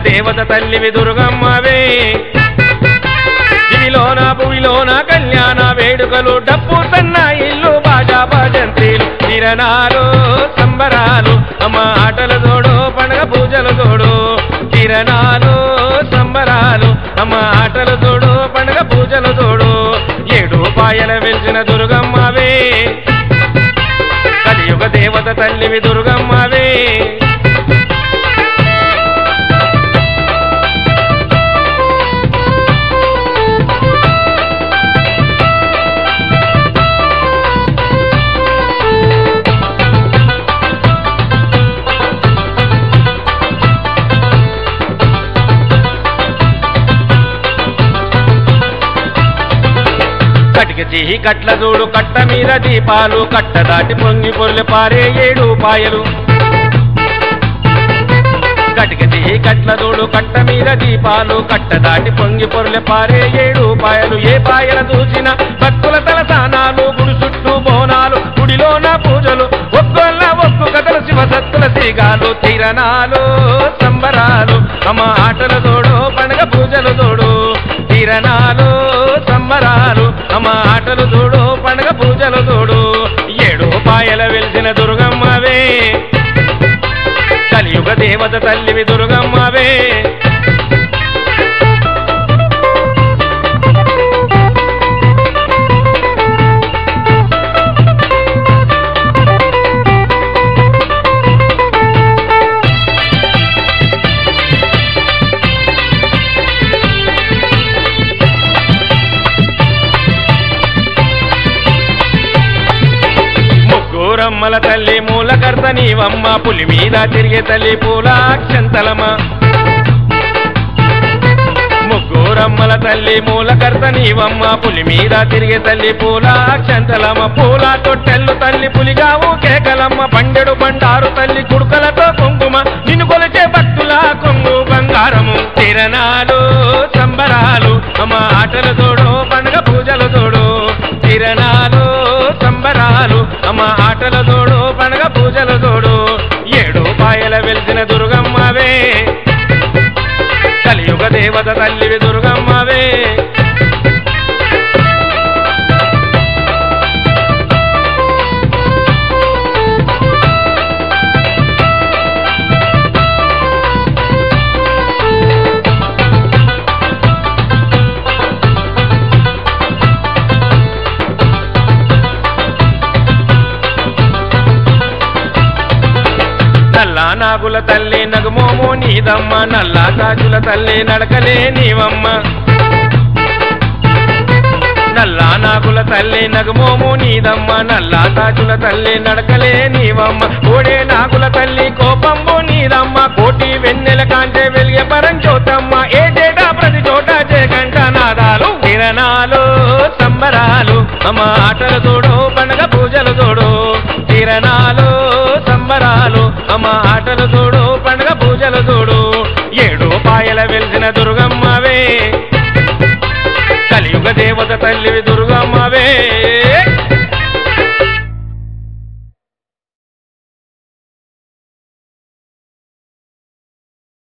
దేవత తల్లివి దుర్గమ్మవే దివిలోన భూమిలోన కళ్యాణ వేడుకలు డప్పు సన్న ఇల్లు బాజా భజంత్రీలు తిరణాలు సంబరాలు అమ్మ ఆటలు తోడు పండుగ పూజలు తోడు తిరణాలు సంబరాలు అమ్మ ఆటలు తోడు పండుగ పూజలు తోడు ఏడు పాయల వెలిసిన దుర్గమ్మవే కలియుగ దేవత తల్లివి దుర్గమ్మవే కటిక కట్ల చూడు కట్ట మీద దీపాలు కట్ట దాటి పొంగి పొర్లు పారే ఏడు పాయలు కటిక కట్ల చూడు కట్ట మీద దీపాలు కట్ట దాటి పొంగి పొర్లు పారే ఏడు పాయలు ఏ పాయల చూసిన భక్తుల తలసానాలు గుడి చుట్టూ బోనాలు గుడిలోన పూజలు ఒక్కొల్ల ఒక్కు కథలు శివసత్తుల తీగాలు తిరణాలు సంబరాలు అమ్మ ఆటలు తోడు పండుగ పూజలు తోడు తిరణాలు సంబరాలు అమ్మ ఆటలు తోడు పండుగ పూజలు తోడు ఏడు పాయల వెలిసిన దుర్గమ్మవే కలియుగ దేవత తల్లివి దుర్గమ్మవే రమ్మల తల్లి మూలకర్త నీవమ్మ పులి మీద తిరిగే తల్లి పూలాక్షంతలమ్మ ముగ్గురమ్మల తల్లి మూలకర్త నీవమ్మ పులి మీద తిరిగే తల్లి పూలాక్షంతలమ్మ పూల తొట్టెల్లు తల్లి పులిగావు కేకలమ్మ పండెడు బండారు తల్లి కుడుకలతో కుంకుమ నిన్ను కొలిచే భక్తుల కొంగు బంగారము తిరణాలు సంబరాలు అమ్మ ఆటలు తోడు పండుగ పూజలు తోడు తిరణాలు సంబరాలు అమ్మ ఆటలు తోడు పండుగ పూజలు తోడు ఏడు పాయల వెలిసిన దుర్గమ్మవే కలియుగ దేవత తల్లివి దుర్గమ్మవే నల్లా నాగుల తల్లి నగుమోమో నీదమ్మ నల్లా కాజుల తల్లి నడకలే నీవమ్మ నల్లా నాగుల తల్లి నగుమోమో నీదమ్మ నల్లా కాజుల తల్లి నడకలే నీవమ్మ కోడే నాగుల తల్లి కోపంబో నీదమ్మ కోటి వెన్నెల కాంచె వెలిగే పరంజ్యోతమ్మ ఏటేటా ప్రతి చోట జయకంఠ నాదాలు తిరణాలు సంబరాలు అమ్మ ఆటలు తోడు పండుగ పూజలు తోడు తిరణాలు సంబరాలు అమ్మ ఆటలు తోడు పండుగ పూజలు తోడు ఏడు పాయల వెలిసిన దుర్గమ్మవే కలియుగ దేవత తల్లివి దుర్గ